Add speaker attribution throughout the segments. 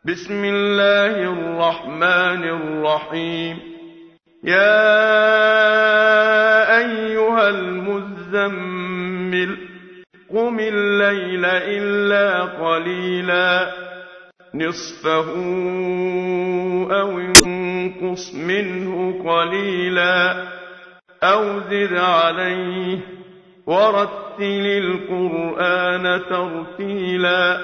Speaker 1: بسم الله الرحمن الرحيم. يا أيها المزمل قم الليل إلا قليلا نصفه أو انقص منه قليلا أو زد عليه ورتل القرآن ترتيلا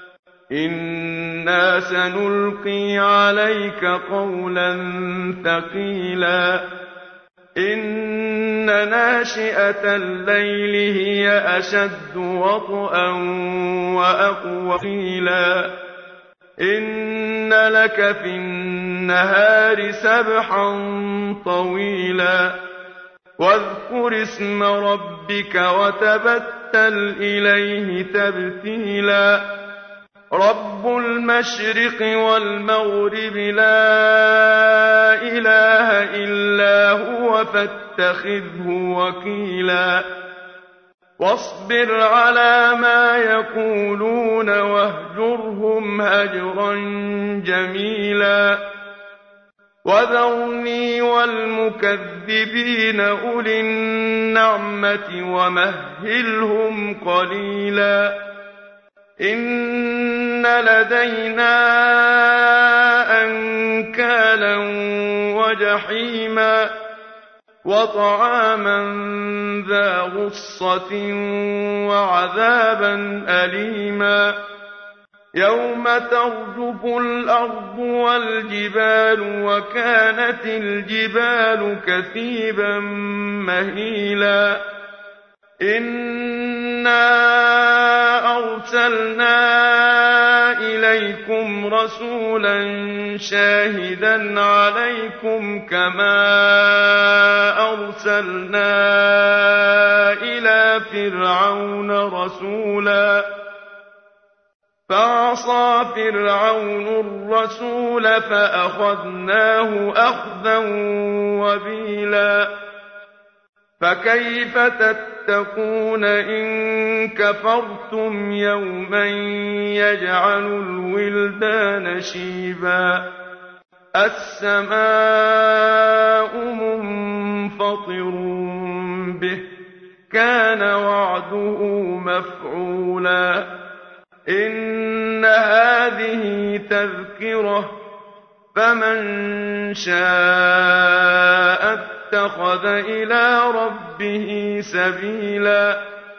Speaker 1: إنا سنلقي عليك قولا ثقيلا إن ناشئة الليل هي أشد وطئا وأقوى قيلا إن لك في النهار سبحا طويلا واذكر اسم ربك وتبتل إليه تبتيلا رب المشرق والمغرب لا إله إلا هو فاتخذه وكيلا واصبر على ما يقولون واهجرهم هجرا جميلا وذرني والمكذبين أولي النعمة ومهلهم قليلا إن لدينا أنكالا وجحيما وطعاما ذا غصة وعذابا أليما يوم ترجف الأرض والجبال وكانت الجبال كثيبا مهيلا إنا أرسلنا إليكم رسولا شاهدا عليكم كما أرسلنا إلى فرعون رسولا فعصى فرعون الرسول فأخذناه أخذا وبيلا فكيف تتقون إن كفرتم يوما يجعل الولدان شيبا السماء منفطر به كان وعده مفعولا إن هذه تذكرة فمن شاء اتخذ إلى ربه سبيلا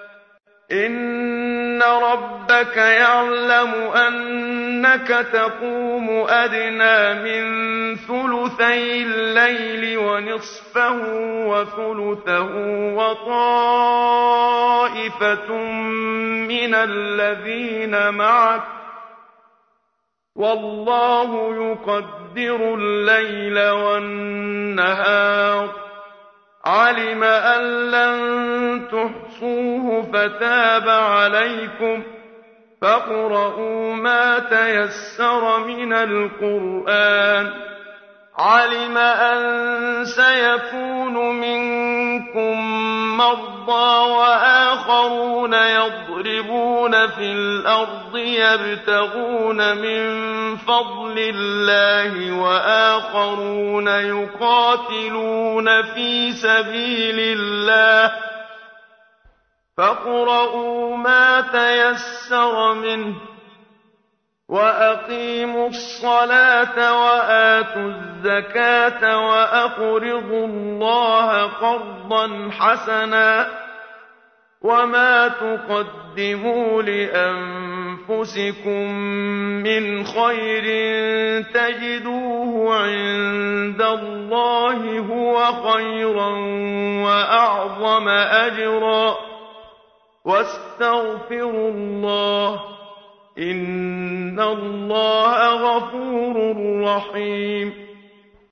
Speaker 1: إن ربك يعلم أنك تقوم أدنى من ثلثي الليل ونصفه وثلثه وطائفة من الذين معك والله يقدر الليل والنهار علم أن لن تحصوه فتاب عليكم فاقرؤوا ما تيسر من القرآن علم أن سيكون منكم مرضى وآخرون يضربون في الأرض يبتغون من فضل الله وآخرون يقاتلون في سبيل الله فاقرؤوا ما تيسر منه وأقيموا الصلاة وآتوا الزكاة وأقرضوا الله قرضا حسنا وما تقدموا لأنفسكم من خير تجدوه عند الله هو خيرا وأعظم أجرا واستغفروا الله إن الله غفور رحيم